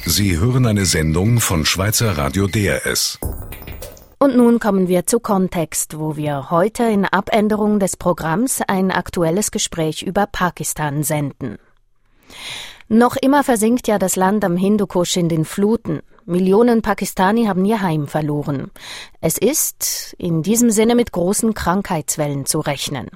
Sie hören eine Sendung von Schweizer Radio DRS. Und nun kommen wir zu Kontext, wo wir heute in Abänderung des Programms ein aktuelles Gespräch über Pakistan senden. Noch immer versinkt ja das Land am Hindukusch in den Fluten. Millionen Pakistani haben ihr Heim verloren. Es ist in diesem Sinne mit großen Krankheitswellen zu rechnen.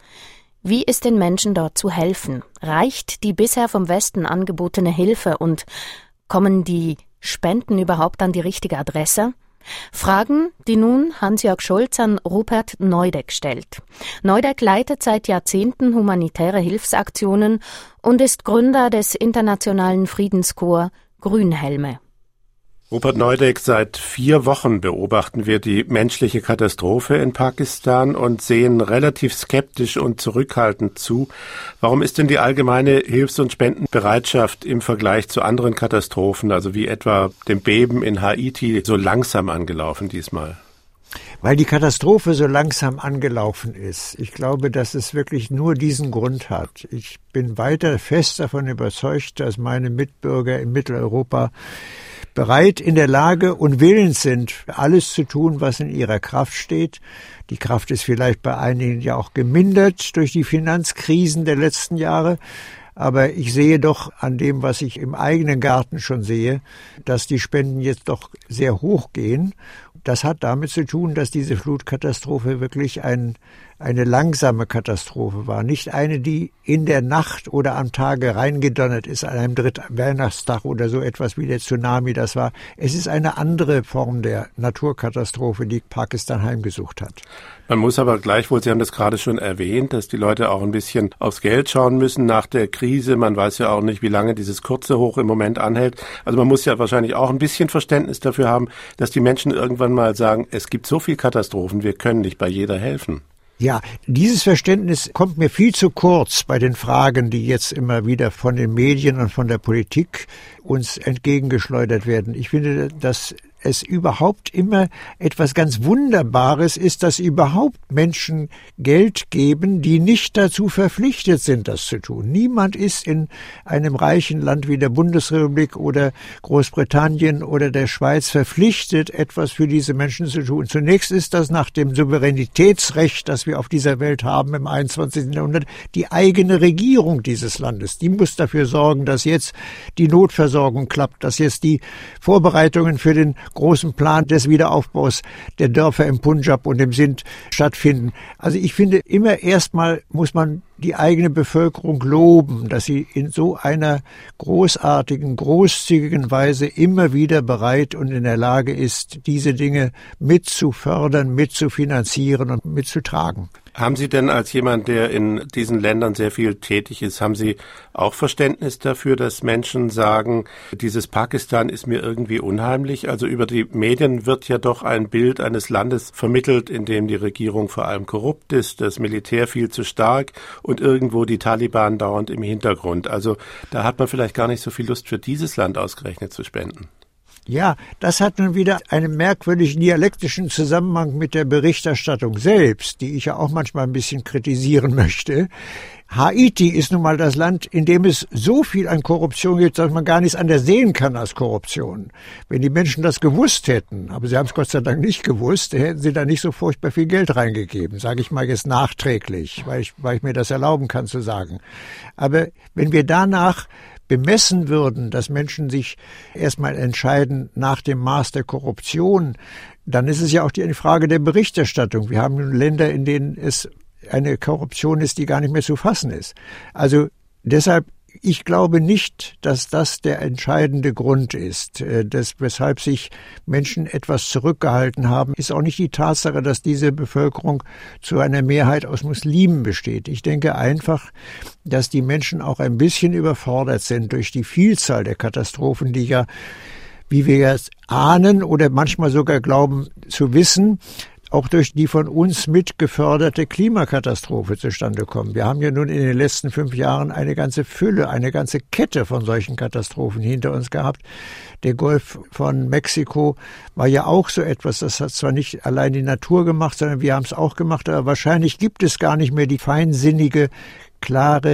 Wie ist den Menschen dort zu helfen? Reicht die bisher vom Westen angebotene Hilfe und kommen die Spenden überhaupt an die richtige Adresse? Fragen, die nun Hans-Jörg Schulz an Rupert Neudeck stellt. Neudeck leitet seit Jahrzehnten humanitäre Hilfsaktionen und ist Gründer des internationalen Friedenskorps Grünhelme. Rupert Neudeck, seit 4 Wochen beobachten wir die menschliche Katastrophe in Pakistan und sehen relativ skeptisch und zurückhaltend zu. Warum ist denn die allgemeine Hilfs- und Spendenbereitschaft im Vergleich zu anderen Katastrophen, also wie etwa dem Beben in Haiti, so langsam angelaufen diesmal? Weil die Katastrophe so langsam angelaufen ist. Ich glaube, dass es wirklich nur diesen Grund hat. Ich bin weiter fest davon überzeugt, dass meine Mitbürger in Mitteleuropa bereit, in der Lage und willens sind, alles zu tun, was in ihrer Kraft steht. Die Kraft ist vielleicht bei einigen ja auch gemindert durch die Finanzkrisen der letzten Jahre. Aber ich sehe doch an dem, was ich im eigenen Garten schon sehe, dass die Spenden jetzt doch sehr hoch gehen. Das hat damit zu tun, dass diese Flutkatastrophe wirklich eine langsame Katastrophe war. Nicht eine, die in der Nacht oder am Tage reingedonnert ist, an einem Weihnachtstag oder so etwas wie der Tsunami das war. Es ist eine andere Form der Naturkatastrophe, die Pakistan heimgesucht hat. Man muss aber gleichwohl, Sie haben das gerade schon erwähnt, dass die Leute auch ein bisschen aufs Geld schauen müssen nach der Krise. Man weiß ja auch nicht, wie lange dieses kurze Hoch im Moment anhält. Also man muss ja wahrscheinlich auch ein bisschen Verständnis dafür haben, dass die Menschen irgendwann mal sagen, es gibt so viel Katastrophen, wir können nicht bei jeder helfen. Ja, dieses Verständnis kommt mir viel zu kurz bei den Fragen, die jetzt immer wieder von den Medien und von der Politik uns entgegengeschleudert werden. Ich finde, dass es überhaupt immer etwas ganz Wunderbares ist, dass überhaupt Menschen Geld geben, die nicht dazu verpflichtet sind, das zu tun. Niemand ist in einem reichen Land wie der Bundesrepublik oder Großbritannien oder der Schweiz verpflichtet, etwas für diese Menschen zu tun. Zunächst ist das nach dem Souveränitätsrecht, das wir auf dieser Welt haben im 21. Jahrhundert, die eigene Regierung dieses Landes. Die muss dafür sorgen, dass jetzt die Notversorgung klappt, dass jetzt die Vorbereitungen für den großen Plan des Wiederaufbaus der Dörfer im Punjab und im Sindh stattfinden. Also ich finde, immer erstmal muss man die eigene Bevölkerung loben, dass sie in so einer großartigen, großzügigen Weise immer wieder bereit und in der Lage ist, diese Dinge mitzufördern, mitzufinanzieren und mitzutragen. Haben Sie denn als jemand, der in diesen Ländern sehr viel tätig ist, haben Sie auch Verständnis dafür, dass Menschen sagen, dieses Pakistan ist mir irgendwie unheimlich? Also über die Medien wird ja doch ein Bild eines Landes vermittelt, in dem die Regierung vor allem korrupt ist, das Militär viel zu stark und irgendwo die Taliban dauernd im Hintergrund. Also da hat man vielleicht gar nicht so viel Lust für dieses Land ausgerechnet zu spenden. Ja, das hat nun wieder einen merkwürdigen dialektischen Zusammenhang mit der Berichterstattung selbst, die ich ja auch manchmal ein bisschen kritisieren möchte. Haiti ist nun mal das Land, in dem es so viel an Korruption gibt, dass man gar nichts anderes sehen kann als Korruption. Wenn die Menschen das gewusst hätten, aber sie haben es Gott sei Dank nicht gewusst, hätten sie da nicht so furchtbar viel Geld reingegeben, sage ich mal jetzt nachträglich, weil ich mir das erlauben kann zu sagen. Aber wenn wir danach bemessen würden, dass Menschen sich erstmal entscheiden nach dem Maß der Korruption, dann ist es ja auch die Frage der Berichterstattung. Wir haben Länder, in denen es eine Korruption ist, die gar nicht mehr zu fassen ist. Also deshalb, ich glaube nicht, dass das der entscheidende Grund ist, weshalb sich Menschen etwas zurückgehalten haben, ist auch nicht die Tatsache, dass diese Bevölkerung zu einer Mehrheit aus Muslimen besteht. Ich denke einfach, dass die Menschen auch ein bisschen überfordert sind durch die Vielzahl der Katastrophen, die ja, wie wir jetzt ahnen oder manchmal sogar glauben zu wissen, auch durch die von uns mitgeförderte Klimakatastrophe zustande kommen. Wir haben ja nun in den letzten 5 Jahren eine ganze Fülle, eine ganze Kette von solchen Katastrophen hinter uns gehabt. Der Golf von Mexiko war ja auch so etwas, das hat zwar nicht allein die Natur gemacht, sondern wir haben es auch gemacht, aber wahrscheinlich gibt es gar nicht mehr die feinsinnige, klare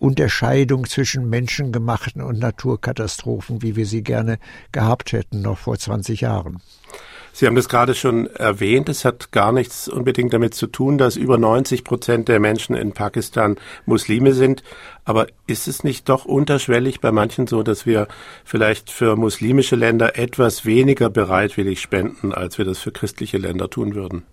Unterscheidung zwischen menschengemachten und Naturkatastrophen, wie wir sie gerne gehabt hätten, noch vor 20 Jahren. Sie haben das gerade schon erwähnt, es hat gar nichts unbedingt damit zu tun, dass über 90% der Menschen in Pakistan Muslime sind. Aber ist es nicht doch unterschwellig bei manchen so, dass wir vielleicht für muslimische Länder etwas weniger bereitwillig spenden, als wir das für christliche Länder tun würden?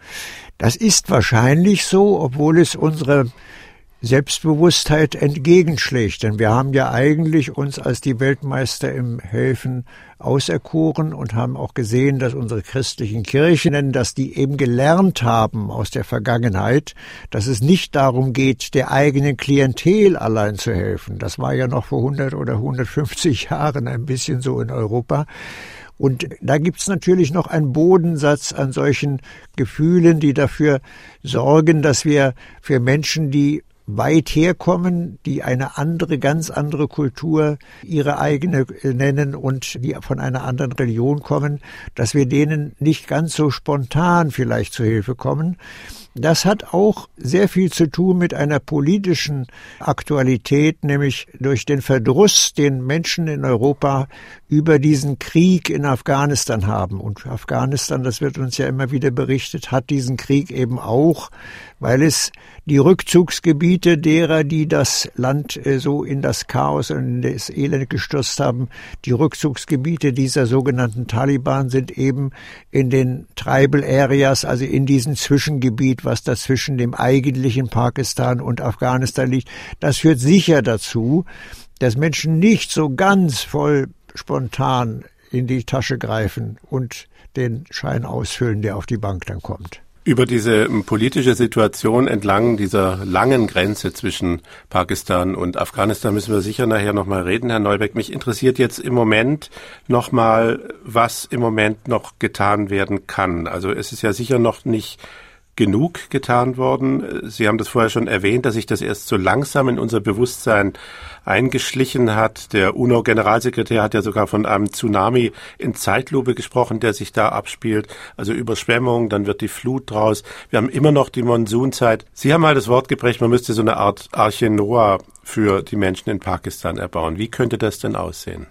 Das ist wahrscheinlich so, obwohl es unsere Selbstbewusstheit entgegenschlägt. Denn wir haben ja eigentlich uns als die Weltmeister im Helfen auserkoren und haben auch gesehen, dass unsere christlichen Kirchen, dass die eben gelernt haben aus der Vergangenheit, dass es nicht darum geht, der eigenen Klientel allein zu helfen. Das war ja noch vor 100 oder 150 Jahren ein bisschen so in Europa. Und da gibt's natürlich noch einen Bodensatz an solchen Gefühlen, die dafür sorgen, dass wir für Menschen, die weit herkommen, die eine andere, ganz andere Kultur ihre eigene nennen und die von einer anderen Religion kommen, dass wir denen nicht ganz so spontan vielleicht zu Hilfe kommen. Das hat auch sehr viel zu tun mit einer politischen Aktualität, nämlich durch den Verdruss, den Menschen in Europa über diesen Krieg in Afghanistan haben. Und Afghanistan, das wird uns ja immer wieder berichtet, hat diesen Krieg eben auch, weil es die Rückzugsgebiete derer, die das Land so in das Chaos und in das Elend gestürzt haben, die Rückzugsgebiete dieser sogenannten Taliban sind eben in den Tribal Areas, also in diesem Zwischengebiet, was da zwischen dem eigentlichen Pakistan und Afghanistan liegt. Das führt sicher dazu, dass Menschen nicht so ganz voll spontan in die Tasche greifen und den Schein ausfüllen, der auf die Bank dann kommt. Über diese politische Situation entlang dieser langen Grenze zwischen Pakistan und Afghanistan müssen wir sicher nachher nochmal reden, Herr Neubeck. Mich interessiert jetzt im Moment nochmal, was im Moment noch getan werden kann. Also es ist ja sicher noch nicht genug getan worden. Sie haben das vorher schon erwähnt, dass sich das erst so langsam in unser Bewusstsein eingeschlichen hat. Der UNO-Generalsekretär hat ja sogar von einem Tsunami in Zeitlupe gesprochen, der sich da abspielt. Also Überschwemmung, dann wird die Flut draus. Wir haben immer noch die Monsunzeit. Sie haben mal das Wort geprägt, man müsste so eine Art Arche Noah für die Menschen in Pakistan erbauen. Wie könnte das denn aussehen?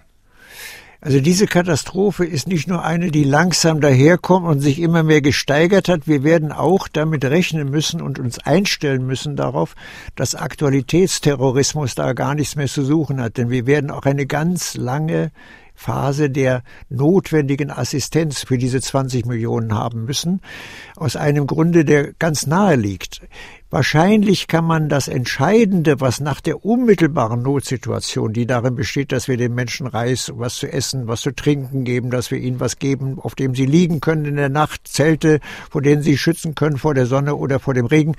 Also diese Katastrophe ist nicht nur eine, die langsam daherkommt und sich immer mehr gesteigert hat. Wir werden auch damit rechnen müssen und uns einstellen müssen darauf, dass Aktualitätsterrorismus da gar nichts mehr zu suchen hat. Denn wir werden auch eine ganz lange Phase der notwendigen Assistenz für diese 20 Millionen haben müssen. Aus einem Grunde, der ganz nahe liegt. Wahrscheinlich kann man das Entscheidende, was nach der unmittelbaren Notsituation, die darin besteht, dass wir den Menschen Reis, was zu essen, was zu trinken geben, dass wir ihnen was geben, auf dem sie liegen können in der Nacht, Zelte, vor denen sie schützen können vor der Sonne oder vor dem Regen,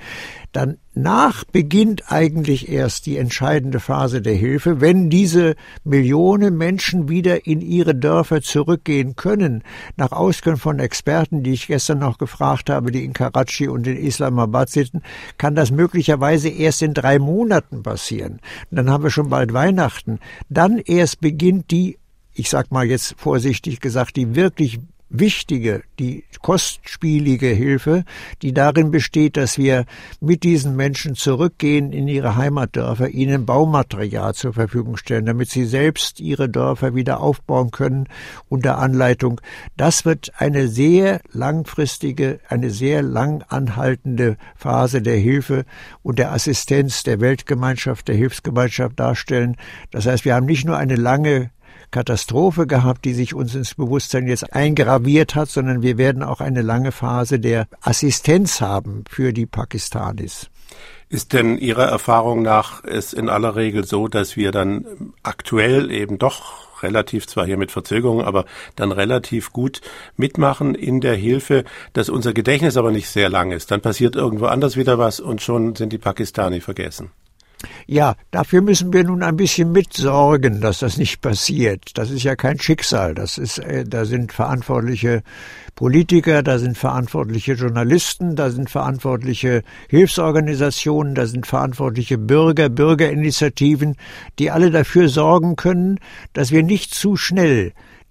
danach beginnt eigentlich erst die entscheidende Phase der Hilfe, wenn diese Millionen Menschen wieder in ihre Dörfer zurückgehen können. Nach Auskunft von Experten, die ich gestern noch gefragt habe, die in Karachi und in Islamabad sitzen, kann das möglicherweise erst in 3 Monaten passieren. Und dann haben wir schon bald Weihnachten. Dann erst beginnt die, ich sag mal jetzt vorsichtig gesagt, die wirklich wichtige, die kostspielige Hilfe, die darin besteht, dass wir mit diesen Menschen zurückgehen in ihre Heimatdörfer, ihnen Baumaterial zur Verfügung stellen, damit sie selbst ihre Dörfer wieder aufbauen können unter Anleitung. Das wird eine sehr langfristige, eine sehr lang anhaltende Phase der Hilfe und der Assistenz der Weltgemeinschaft, der Hilfsgemeinschaft darstellen. Das heißt, wir haben nicht nur eine lange Katastrophe gehabt, die sich uns ins Bewusstsein jetzt eingraviert hat, sondern wir werden auch eine lange Phase der Assistenz haben für die Pakistanis. Ist denn Ihrer Erfahrung nach es in aller Regel so, dass wir dann aktuell eben doch relativ, zwar hier mit Verzögerung, aber dann relativ gut mitmachen in der Hilfe, dass unser Gedächtnis aber nicht sehr lang ist? Dann passiert irgendwo anders wieder was und schon sind die Pakistani vergessen. Ja, dafür müssen wir nun ein bisschen mitsorgen, dass das nicht passiert. Das ist ja kein Schicksal. Da sind verantwortliche Politiker, da sind verantwortliche Journalisten, da sind verantwortliche Hilfsorganisationen, da sind verantwortliche Bürger, Bürgerinitiativen, die alle dafür sorgen können, dass wir nicht zu schnell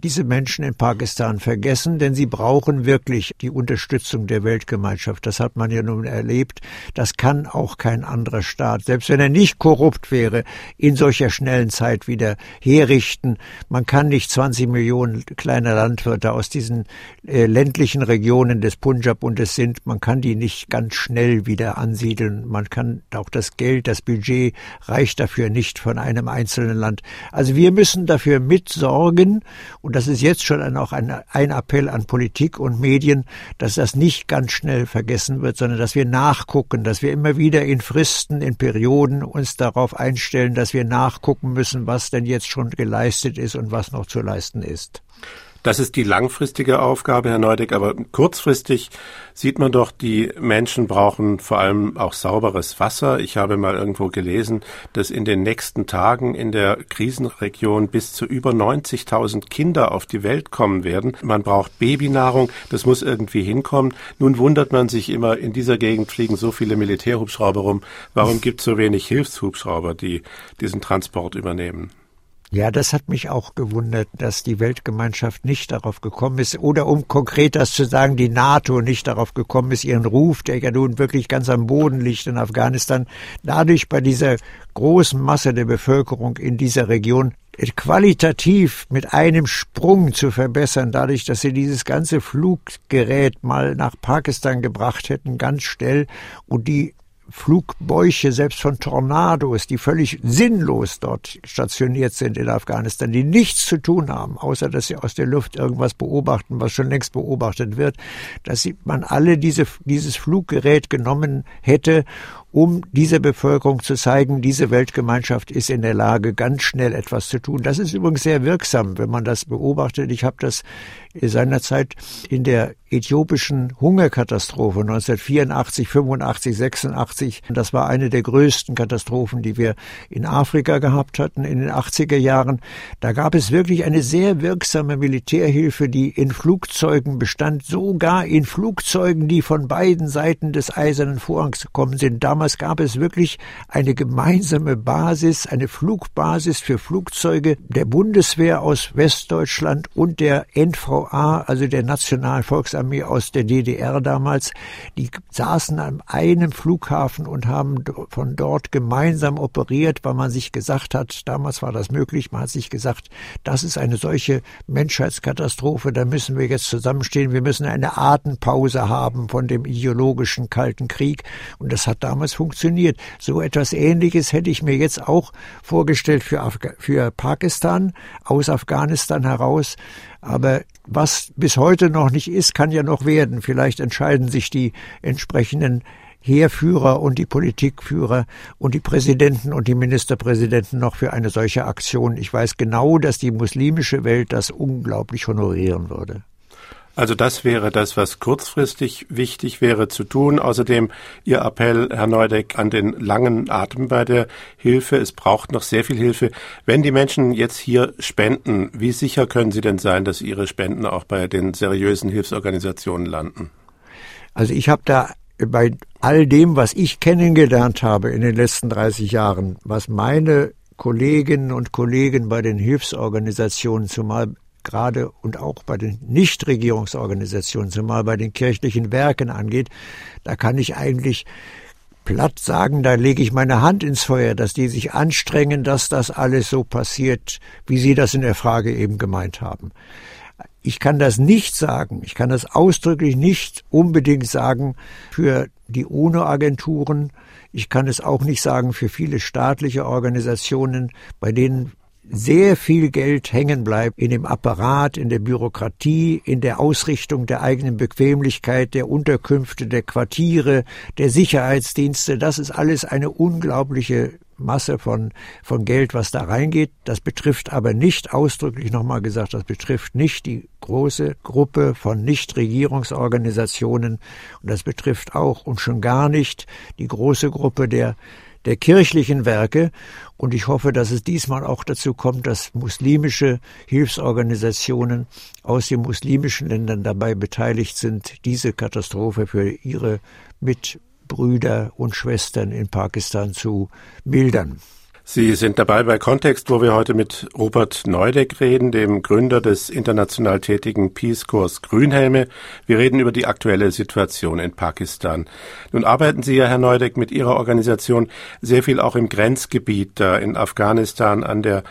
diese Menschen in Pakistan vergessen, denn sie brauchen wirklich die Unterstützung der Weltgemeinschaft. Das hat man ja nun erlebt. Das kann auch kein anderer Staat, selbst wenn er nicht korrupt wäre, in solcher schnellen Zeit wieder herrichten. Man kann nicht 20 Millionen kleiner Landwirte aus diesen ländlichen Regionen des Punjab und des Sindh, man kann die nicht ganz schnell wieder ansiedeln. Man kann auch das Geld, das Budget reicht dafür nicht von einem einzelnen Land. Also wir müssen dafür mitsorgen, und das ist jetzt schon auch ein Appell an Politik und Medien, dass das nicht ganz schnell vergessen wird, sondern dass wir nachgucken, dass wir immer wieder in Fristen, in Perioden uns darauf einstellen, dass wir nachgucken müssen, was denn jetzt schon geleistet ist und was noch zu leisten ist. Das ist die langfristige Aufgabe, Herr Neudeck, aber kurzfristig sieht man doch, die Menschen brauchen vor allem auch sauberes Wasser. Ich habe mal irgendwo gelesen, dass in den nächsten Tagen in der Krisenregion bis zu über 90.000 Kinder auf die Welt kommen werden. Man braucht Babynahrung, das muss irgendwie hinkommen. Nun wundert man sich immer, in dieser Gegend fliegen so viele Militärhubschrauber rum. Warum gibt es so wenig Hilfshubschrauber, die diesen Transport übernehmen? Ja, das hat mich auch gewundert, dass die Weltgemeinschaft nicht darauf gekommen ist, oder um konkret das zu sagen, die NATO nicht darauf gekommen ist, ihren Ruf, der ja nun wirklich ganz am Boden liegt in Afghanistan, dadurch bei dieser großen Masse der Bevölkerung in dieser Region qualitativ mit einem Sprung zu verbessern, dadurch, dass sie dieses ganze Fluggerät mal nach Pakistan gebracht hätten, ganz schnell, und die Flugbäuche, selbst von Tornados, die völlig sinnlos dort stationiert sind in Afghanistan, die nichts zu tun haben, außer dass sie aus der Luft irgendwas beobachten, was schon längst beobachtet wird, dass man alle dieses Fluggerät genommen hätte, um dieser Bevölkerung zu zeigen, diese Weltgemeinschaft ist in der Lage, ganz schnell etwas zu tun. Das ist übrigens sehr wirksam, wenn man das beobachtet. Ich habe das seinerzeit in der äthiopischen Hungerkatastrophe 1984, 85, 86, das war eine der größten Katastrophen, die wir in Afrika gehabt hatten in den 80er Jahren. Da gab es wirklich eine sehr wirksame Militärhilfe, die in Flugzeugen bestand, sogar in Flugzeugen, die von beiden Seiten des Eisernen Vorhangs gekommen sind. Damals gab es wirklich eine gemeinsame Basis, eine Flugbasis für Flugzeuge der Bundeswehr aus Westdeutschland und der NVA, also der Nationalen Volksarmee aus der DDR damals. Die saßen an einem Flughafen und haben von dort gemeinsam operiert, weil man sich gesagt hat, damals war das möglich, man hat sich gesagt, das ist eine solche Menschheitskatastrophe, da müssen wir jetzt zusammenstehen, wir müssen eine Atempause haben von dem ideologischen Kalten Krieg, und das hat damals funktioniert. So etwas Ähnliches hätte ich mir jetzt auch vorgestellt für Pakistan, aus Afghanistan heraus. Aber was bis heute noch nicht ist, kann ja noch werden. Vielleicht entscheiden sich die entsprechenden Heerführer und die Politikführer und die Präsidenten und die Ministerpräsidenten noch für eine solche Aktion. Ich weiß genau, dass die muslimische Welt das unglaublich honorieren würde. Also das wäre das, was kurzfristig wichtig wäre zu tun. Außerdem Ihr Appell, Herr Neudeck, an den langen Atem bei der Hilfe. Es braucht noch sehr viel Hilfe. Wenn die Menschen jetzt hier spenden, wie sicher können Sie denn sein, dass Ihre Spenden auch bei den seriösen Hilfsorganisationen landen? Also ich habe da bei all dem, was ich kennengelernt habe in den letzten 30 Jahren, was meine Kolleginnen und Kollegen bei den Hilfsorganisationen, zumal gerade und auch bei den Nichtregierungsorganisationen, zumal bei den kirchlichen Werken angeht, da kann ich eigentlich platt sagen, da lege ich meine Hand ins Feuer, dass die sich anstrengen, dass das alles so passiert, wie Sie das in der Frage eben gemeint haben. Ich kann das nicht sagen, ich kann das ausdrücklich nicht unbedingt sagen für die UNO-Agenturen, ich kann es auch nicht sagen für viele staatliche Organisationen, bei denen sehr viel Geld hängen bleibt in dem Apparat, in der Bürokratie, in der Ausrichtung der eigenen Bequemlichkeit, der Unterkünfte, der Quartiere, der Sicherheitsdienste. Das ist alles eine unglaubliche Masse von Geld, was da reingeht. Das betrifft aber nicht, ausdrücklich nochmal gesagt, das betrifft nicht die große Gruppe von Nichtregierungsorganisationen, und das betrifft auch und schon gar nicht die große Gruppe der kirchlichen Werke. Und ich hoffe, dass es diesmal auch dazu kommt, dass muslimische Hilfsorganisationen aus den muslimischen Ländern dabei beteiligt sind, diese Katastrophe für ihre Mitbrüder und Schwestern in Pakistan zu mildern. Sie sind dabei bei Kontext, wo wir heute mit Rupert Neudeck reden, dem Gründer des international tätigen Peace Corps Grünhelme. Wir reden über die aktuelle Situation in Pakistan. Nun arbeiten Sie ja, Herr Neudeck, mit Ihrer Organisation sehr viel auch im Grenzgebiet da in Afghanistan an der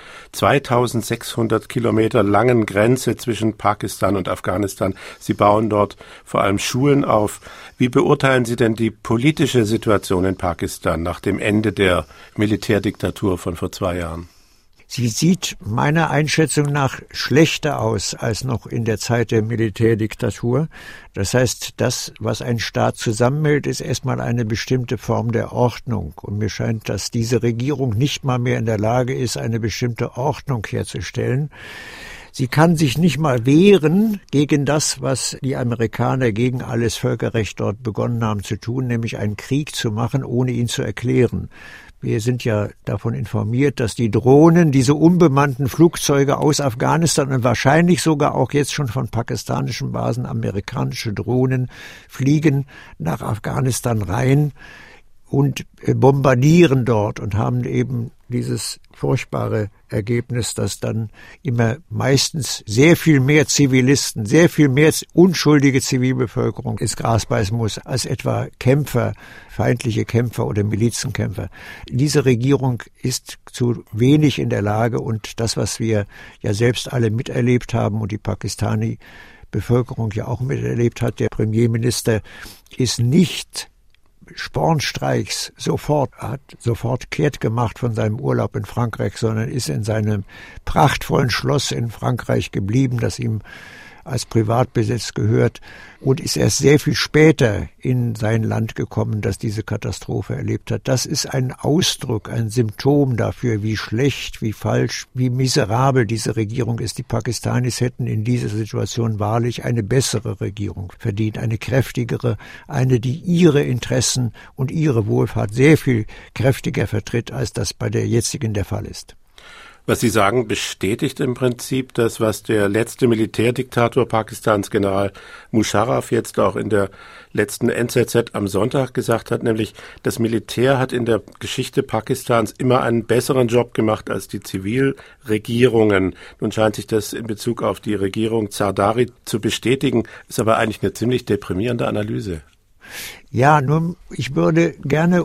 2600 Kilometer langen Grenze zwischen Pakistan und Afghanistan. Sie bauen dort vor allem Schulen auf. Wie beurteilen Sie denn die politische Situation in Pakistan nach dem Ende der Militärdiktatur von vor 2 Jahren? Sie sieht meiner Einschätzung nach schlechter aus als noch in der Zeit der Militärdiktatur. Das heißt, das, was ein Staat zusammenhält, ist erstmal eine bestimmte Form der Ordnung. Und mir scheint, dass diese Regierung nicht mal mehr in der Lage ist, eine bestimmte Ordnung herzustellen. Sie kann sich nicht mal wehren gegen das, was die Amerikaner gegen alles Völkerrecht dort begonnen haben zu tun, nämlich einen Krieg zu machen, ohne ihn zu erklären. Wir sind ja davon informiert, dass die Drohnen, diese unbemannten Flugzeuge aus Afghanistan und wahrscheinlich sogar auch jetzt schon von pakistanischen Basen amerikanische Drohnen fliegen nach Afghanistan rein und bombardieren dort und haben eben dieses furchtbare Ergebnis, dass dann immer meistens sehr viel mehr Zivilisten, sehr viel mehr unschuldige Zivilbevölkerung ins Gras beißen muss, als etwa Kämpfer, feindliche Kämpfer oder Milizenkämpfer. Diese Regierung ist zu wenig in der Lage und das, was wir ja selbst alle miterlebt haben und die Pakistani-Bevölkerung ja auch miterlebt hat, der Premierminister ist nicht Spornstreichs hat sofort kehrt gemacht von seinem Urlaub in Frankreich, sondern ist in seinem prachtvollen Schloss in Frankreich geblieben, das ihm als Privatbesitz gehört und ist erst sehr viel später in sein Land gekommen, das diese Katastrophe erlebt hat. Das ist ein Ausdruck, ein Symptom dafür, wie schlecht, wie falsch, wie miserabel diese Regierung ist. Die Pakistanis hätten in dieser Situation wahrlich eine bessere Regierung verdient, eine kräftigere, eine, die ihre Interessen und ihre Wohlfahrt sehr viel kräftiger vertritt, als das bei der jetzigen der Fall ist. Was Sie sagen, bestätigt im Prinzip das, was der letzte Militärdiktator Pakistans, General Musharraf, jetzt auch in der letzten NZZ am Sonntag gesagt hat, nämlich das Militär hat in der Geschichte Pakistans immer einen besseren Job gemacht als die Zivilregierungen. Nun scheint sich das in Bezug auf die Regierung Zardari zu bestätigen, ist aber eigentlich eine ziemlich deprimierende Analyse. Ja, nun, ich würde gerne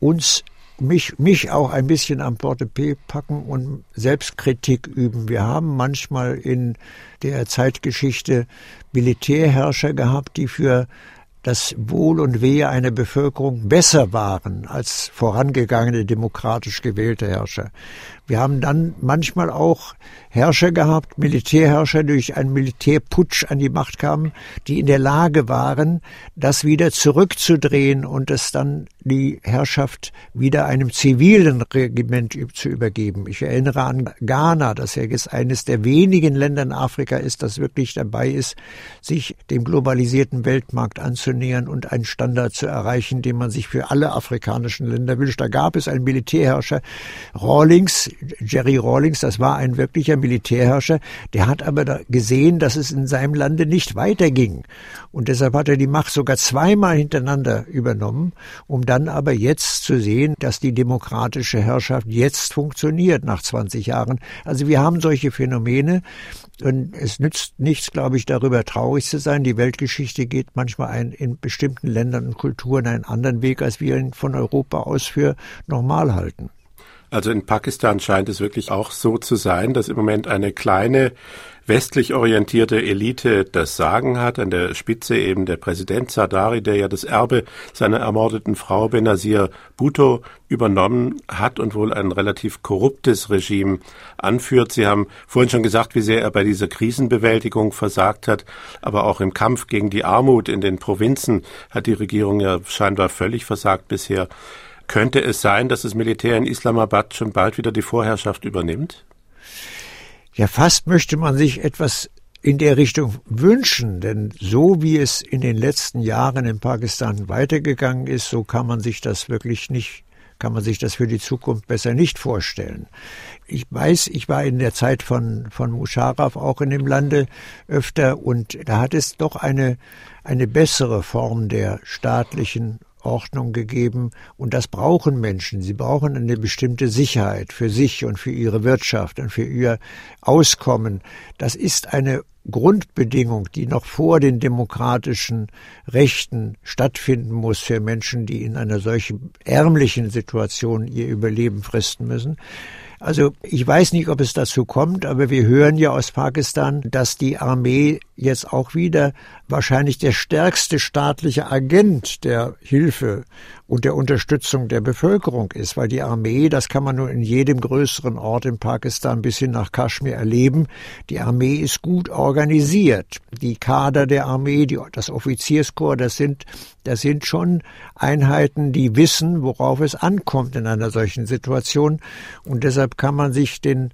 mich auch ein bisschen am Portepee packen und Selbstkritik üben. Wir haben manchmal in der Zeitgeschichte Militärherrscher gehabt, die für das Wohl und Wehe einer Bevölkerung besser waren als vorangegangene demokratisch gewählte Herrscher. Wir haben dann manchmal auch Herrscher gehabt, Militärherrscher, die durch einen Militärputsch an die Macht kamen, die in der Lage waren, das wieder zurückzudrehen und es dann die Herrschaft wieder einem zivilen Regiment zu übergeben. Ich erinnere an Ghana, das ja jetzt eines der wenigen Länder in Afrika ist, das wirklich dabei ist, sich dem globalisierten Weltmarkt anzunähern und einen Standard zu erreichen, den man sich für alle afrikanischen Länder wünscht. Da gab es einen Militärherrscher, Jerry Rawlings, das war ein wirklicher Militärherrscher, der hat aber gesehen, dass es in seinem Lande nicht weiterging. Und deshalb hat er die Macht sogar 2-mal hintereinander übernommen, um dann aber jetzt zu sehen, dass die demokratische Herrschaft jetzt funktioniert nach 20 Jahren. Also wir haben solche Phänomene und es nützt nichts, glaube ich, darüber traurig zu sein. Die Weltgeschichte geht manchmal in bestimmten Ländern und Kulturen einen anderen Weg, als wir ihn von Europa aus für normal halten. Also in Pakistan scheint es wirklich auch so zu sein, dass im Moment eine kleine westlich orientierte Elite das Sagen hat. An der Spitze eben der Präsident Zardari, der ja das Erbe seiner ermordeten Frau Benazir Bhutto übernommen hat und wohl ein relativ korruptes Regime anführt. Sie haben vorhin schon gesagt, wie sehr er bei dieser Krisenbewältigung versagt hat, aber auch im Kampf gegen die Armut in den Provinzen hat die Regierung ja scheinbar völlig versagt bisher. Könnte es sein, dass das Militär in Islamabad schon bald wieder die Vorherrschaft übernimmt? Ja, fast möchte man sich etwas in der Richtung wünschen, denn so wie es in den letzten Jahren in Pakistan weitergegangen ist, so kann man sich das für die Zukunft besser nicht vorstellen. Ich weiß, ich war in der Zeit von Musharraf auch in dem Lande öfter und da hat es doch eine bessere Form der staatlichen Ordnung gegeben. Und das brauchen Menschen. Sie brauchen eine bestimmte Sicherheit für sich und für ihre Wirtschaft und für ihr Auskommen. Das ist eine Grundbedingung, die noch vor den demokratischen Rechten stattfinden muss für Menschen, die in einer solchen ärmlichen Situation ihr Überleben fristen müssen. Also ich weiß nicht, ob es dazu kommt, aber wir hören ja aus Pakistan, dass die Armee jetzt auch wieder wahrscheinlich der stärkste staatliche Agent der Hilfe und der Unterstützung der Bevölkerung ist, weil die Armee, das kann man nur in jedem größeren Ort in Pakistan bis hin nach Kaschmir erleben, die Armee ist gut organisiert. Die Kader der Armee, das Offizierskorps, das sind schon Einheiten, die wissen, worauf es ankommt in einer solchen Situation. Und deshalb kann man sich den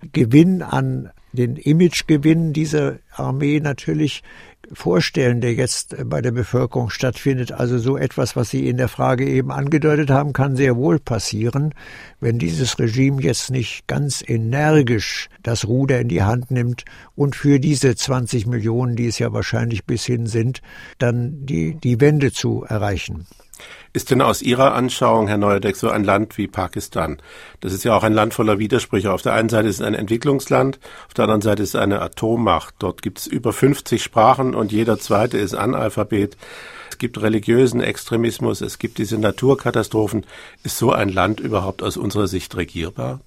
Imagegewinn dieser Armee natürlich vorstellen, der jetzt bei der Bevölkerung stattfindet. Also so etwas, was Sie in der Frage eben angedeutet haben, kann sehr wohl passieren, wenn dieses Regime jetzt nicht ganz energisch das Ruder in die Hand nimmt und für diese 20 Millionen, die es ja wahrscheinlich bis hin sind, dann die Wende zu erreichen. Ist denn aus Ihrer Anschauung, Herr Neuerdek, so ein Land wie Pakistan, das ist ja auch ein Land voller Widersprüche. Auf der einen Seite ist es ein Entwicklungsland, auf der anderen Seite ist es eine Atommacht. Dort gibt es über 50 Sprachen und jeder zweite ist Analphabet. Es gibt religiösen Extremismus, es gibt diese Naturkatastrophen. Ist so ein Land überhaupt aus unserer Sicht regierbar?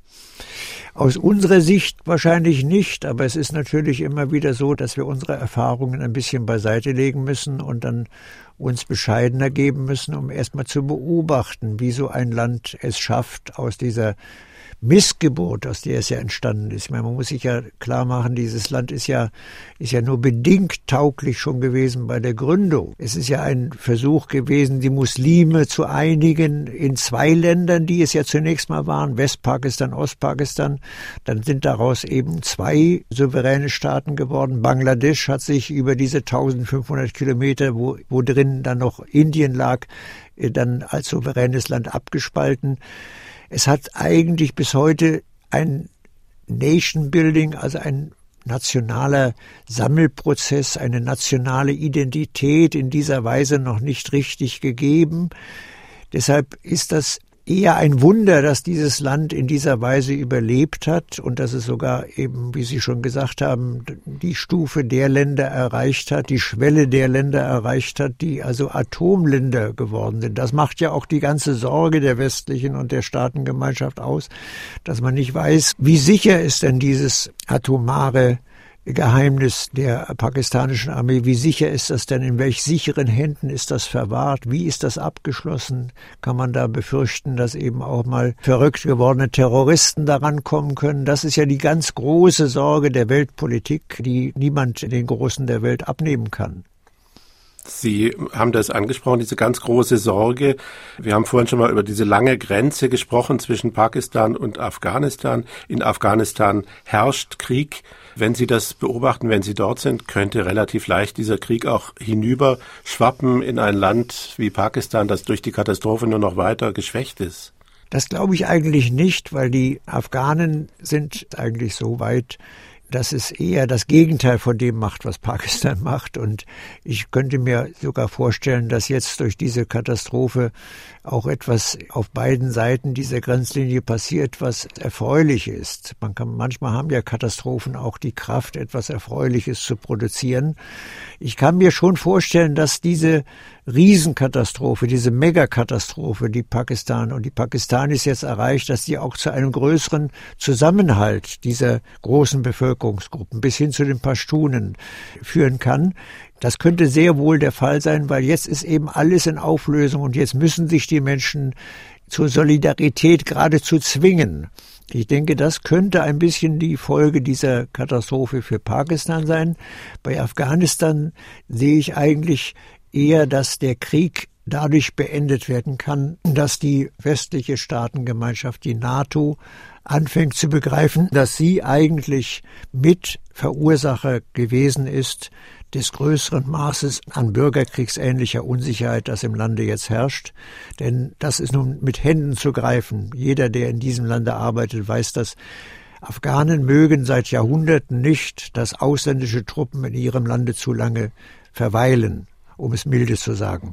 Aus unserer Sicht wahrscheinlich nicht, aber es ist natürlich immer wieder so, dass wir unsere Erfahrungen ein bisschen beiseite legen müssen und dann uns bescheidener geben müssen, um erstmal zu beobachten, wie so ein Land es schafft, aus dieser Missgeburt, aus der es ja entstanden ist. Ich meine, man muss sich ja klar machen, dieses Land ist ja nur bedingt tauglich schon gewesen bei der Gründung. Es ist ja ein Versuch gewesen, die Muslime zu einigen in zwei Ländern, die es ja zunächst mal waren, Westpakistan, Ostpakistan. Dann sind daraus eben zwei souveräne Staaten geworden. Bangladesch hat sich über diese 1500 Kilometer, wo drin dann noch Indien lag, dann als souveränes Land abgespalten. Es hat eigentlich bis heute ein Nation Building, also ein nationaler Sammelprozess, eine nationale Identität in dieser Weise noch nicht richtig gegeben. Deshalb ist das eher ein Wunder, dass dieses Land in dieser Weise überlebt hat und dass es sogar eben, wie Sie schon gesagt haben, die Stufe der Länder erreicht hat, die Schwelle der Länder erreicht hat, die also Atomländer geworden sind. Das macht ja auch die ganze Sorge der westlichen und der Staatengemeinschaft aus, dass man nicht weiß, wie sicher ist denn dieses atomare Geheimnis der pakistanischen Armee. Wie sicher ist das denn? In welch sicheren Händen ist das verwahrt? Wie ist das abgeschlossen? Kann man da befürchten, dass eben auch mal verrückt gewordene Terroristen daran kommen können? Das ist ja die ganz große Sorge der Weltpolitik, die niemand den Großen der Welt abnehmen kann. Sie haben das angesprochen, diese ganz große Sorge. Wir haben vorhin schon mal über diese lange Grenze gesprochen zwischen Pakistan und Afghanistan. In Afghanistan herrscht Krieg. Wenn Sie das beobachten, wenn Sie dort sind, könnte relativ leicht dieser Krieg auch hinüber schwappen in ein Land wie Pakistan, das durch die Katastrophe nur noch weiter geschwächt ist. Das glaube ich eigentlich nicht, weil die Afghanen sind eigentlich so weit, dass es eher das Gegenteil von dem macht, was Pakistan macht. Und ich könnte mir sogar vorstellen, dass jetzt durch diese Katastrophe auch etwas auf beiden Seiten dieser Grenzlinie passiert, was erfreulich ist. Manchmal haben ja Katastrophen auch die Kraft, etwas Erfreuliches zu produzieren. Ich kann mir schon vorstellen, dass diese Riesenkatastrophe, diese Megakatastrophe, die Pakistan und die Pakistanis jetzt erreicht, dass die auch zu einem größeren Zusammenhalt dieser großen Bevölkerungsgruppen bis hin zu den Pashtunen führen kann. Das könnte sehr wohl der Fall sein, weil jetzt ist eben alles in Auflösung und jetzt müssen sich die Menschen zur Solidarität geradezu zwingen. Ich denke, das könnte ein bisschen die Folge dieser Katastrophe für Pakistan sein. Bei Afghanistan sehe ich eigentlich eher, dass der Krieg dadurch beendet werden kann, dass die westliche Staatengemeinschaft, die NATO, anfängt zu begreifen, dass sie eigentlich Mitverursacher gewesen ist des größeren Maßes an bürgerkriegsähnlicher Unsicherheit, das im Lande jetzt herrscht. Denn das ist nun mit Händen zu greifen. Jeder, der in diesem Lande arbeitet, weiß das. Afghanen mögen seit Jahrhunderten nicht, dass ausländische Truppen in ihrem Lande zu lange verweilen, um es milde zu sagen.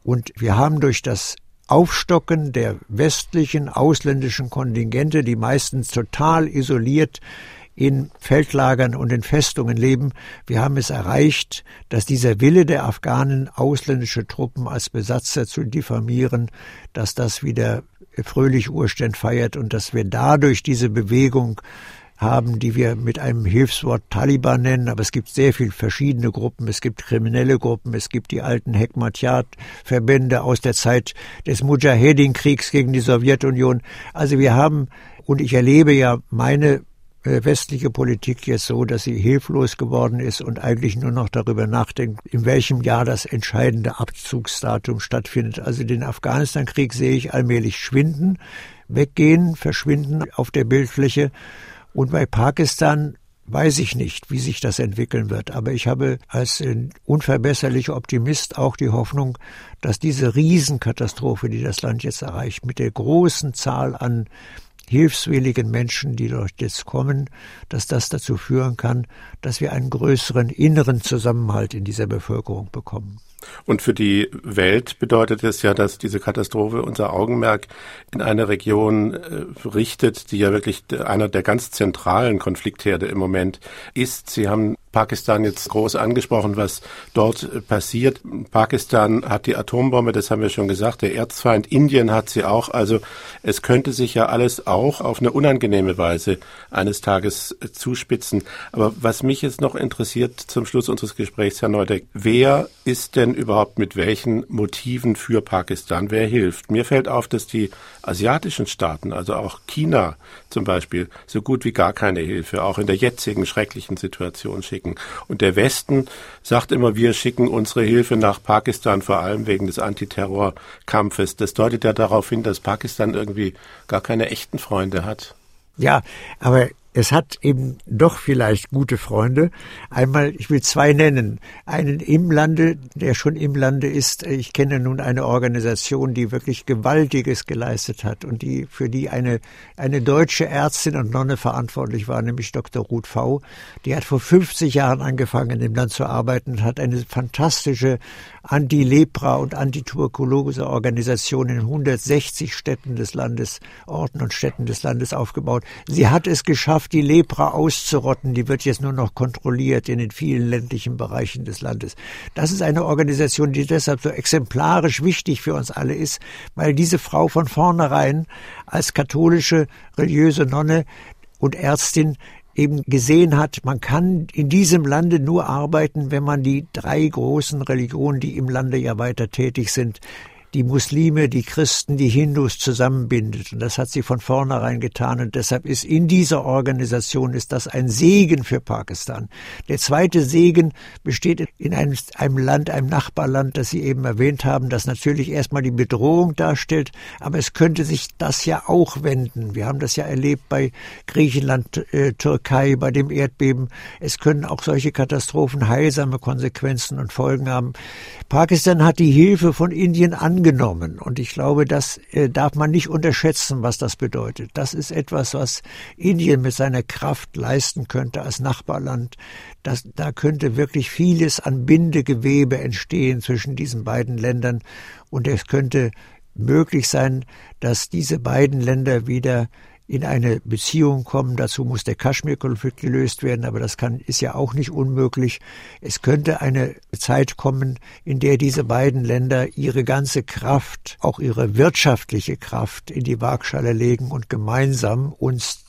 Und wir haben durch das Aufstocken der westlichen, ausländischen Kontingente, die meistens total isoliert in Feldlagern und in Festungen leben. Wir haben es erreicht, dass dieser Wille der Afghanen, ausländische Truppen als Besatzer zu diffamieren, dass das wieder fröhlich Urständ feiert und dass wir dadurch diese Bewegung haben, die wir mit einem Hilfswort Taliban nennen, aber es gibt sehr viele verschiedene Gruppen, es gibt kriminelle Gruppen, es gibt die alten Hekmatyat-Verbände aus der Zeit des Mujahedin-Kriegs gegen die Sowjetunion. Also wir haben, und ich erlebe ja meine westliche Politik jetzt so, dass sie hilflos geworden ist und eigentlich nur noch darüber nachdenkt, in welchem Jahr das entscheidende Abzugsdatum stattfindet. Also den Afghanistan-Krieg sehe ich allmählich schwinden, weggehen, verschwinden auf der Bildfläche. Und bei Pakistan weiß ich nicht, wie sich das entwickeln wird. Aber ich habe als unverbesserlicher Optimist auch die Hoffnung, dass diese Riesenkatastrophe, die das Land jetzt erreicht, mit der großen Zahl an hilfswilligen Menschen, die dort jetzt kommen, dass das dazu führen kann, dass wir einen größeren inneren Zusammenhalt in dieser Bevölkerung bekommen. Und für die Welt bedeutet es ja, dass diese Katastrophe unser Augenmerk in eine Region richtet, die ja wirklich einer der ganz zentralen Konfliktherde im Moment ist. Sie haben Pakistan jetzt groß angesprochen, was dort passiert. Pakistan hat die Atombombe, das haben wir schon gesagt, der Erzfeind. Indien hat sie auch. Also es könnte sich ja alles auch auf eine unangenehme Weise eines Tages zuspitzen. Aber was mich jetzt noch interessiert zum Schluss unseres Gesprächs, Herr Neudeck, wer ist denn überhaupt mit welchen Motiven für Pakistan? Wer hilft? Mir fällt auf, dass die asiatischen Staaten, also auch China zum Beispiel, so gut wie gar keine Hilfe, auch in der jetzigen schrecklichen Situation schicken. Und der Westen sagt immer, wir schicken unsere Hilfe nach Pakistan, vor allem wegen des Antiterrorkampfes. Das deutet ja darauf hin, dass Pakistan irgendwie gar keine echten Freunde hat. Ja, aber es hat eben doch vielleicht gute Freunde. Einmal, ich will zwei nennen. Einen im Lande, der schon im Lande ist. Ich kenne nun eine Organisation, die wirklich Gewaltiges geleistet hat und für die eine deutsche Ärztin und Nonne verantwortlich war, nämlich Dr. Ruth V. Die hat vor 50 Jahren angefangen, in dem Land zu arbeiten und hat eine fantastische Anti-Lepra- und Antituberkulose-Organisation in 160 Städten des Landes, Orten und Städten des Landes aufgebaut. Sie hat es geschafft, die Lepra auszurotten. Die wird jetzt nur noch kontrolliert in den vielen ländlichen Bereichen des Landes. Das ist eine Organisation, die deshalb so exemplarisch wichtig für uns alle ist, weil diese Frau von vornherein als katholische religiöse Nonne und Ärztin eben gesehen hat, man kann in diesem Lande nur arbeiten, wenn man die drei großen Religionen, die im Lande ja weiter tätig sind, die Muslime, die Christen, die Hindus zusammenbindet. Und das hat sie von vornherein getan. Und deshalb ist in dieser Organisation ist das ein Segen für Pakistan. Der zweite Segen besteht in einem Land, einem Nachbarland, das Sie eben erwähnt haben, das natürlich erstmal die Bedrohung darstellt. Aber es könnte sich das ja auch wenden. Wir haben das ja erlebt bei Griechenland, Türkei, bei dem Erdbeben. Es können auch solche Katastrophen heilsame Konsequenzen und Folgen haben. Pakistan hat die Hilfe von Indien angenommen und ich glaube, das darf man nicht unterschätzen, was das bedeutet. Das ist etwas, was Indien mit seiner Kraft leisten könnte als Nachbarland. Da könnte wirklich vieles an Bindegewebe entstehen zwischen diesen beiden Ländern und es könnte möglich sein, dass diese beiden Länder wieder in eine Beziehung kommen. Dazu muss der Kaschmir-Konflikt gelöst werden, aber das ist ja auch nicht unmöglich. Es könnte eine Zeit kommen, in der diese beiden Länder ihre ganze Kraft, auch ihre wirtschaftliche Kraft in die Waagschale legen und gemeinsam uns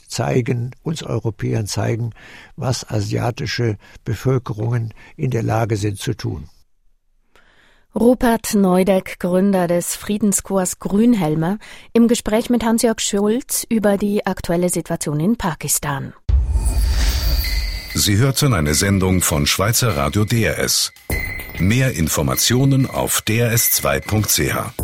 Europäern zeigen, was asiatische Bevölkerungen in der Lage sind zu tun. Rupert Neudeck, Gründer des Friedenskorps Grünhelme, im Gespräch mit Hans-Jörg Schulz über die aktuelle Situation in Pakistan. Sie hörten eine Sendung von Schweizer Radio DRS. Mehr Informationen auf drs2.ch.